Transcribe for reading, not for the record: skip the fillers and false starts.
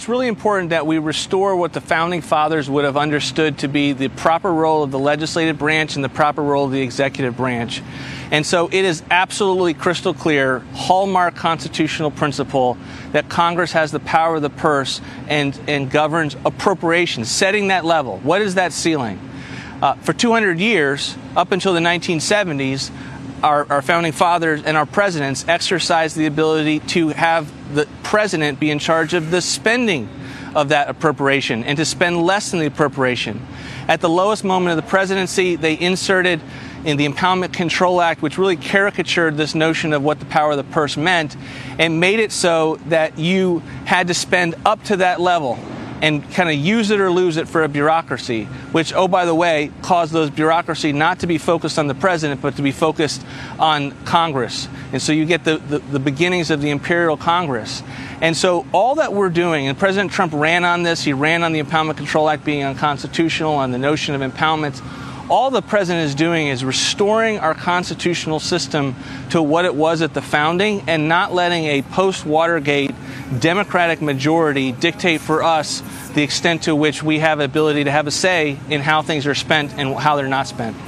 It's really important that we restore what the Founding Fathers would have understood to be the proper role of the legislative branch and the proper role of the executive branch. And so it is absolutely crystal clear, hallmark constitutional principle, that Congress has the power of the purse and governs appropriations, setting that level. What is that ceiling? For 200 years, up until the 1970s, our Founding Fathers and our presidents exercised the ability to have the president be in charge of the spending of that appropriation and to spend less than the appropriation. At the lowest moment of the presidency, they inserted in the Impoundment Control Act, which really caricatured this notion of what the power of the purse meant and made it so that you had to spend up to that level and kind of use it or lose it for a bureaucracy, which, oh, by the way, caused those bureaucracy not to be focused on the president, but to be focused on Congress. And so you get the beginnings of the Imperial Congress. And so all that we're doing, and President Trump ran on this, he ran on the Impoundment Control Act being unconstitutional, on the notion of impoundments. All the president is doing is restoring our constitutional system to what it was at the founding and not letting a post-Watergate Democratic majority dictate for us the extent to which we have ability to have a say in how things are spent and how they're not spent.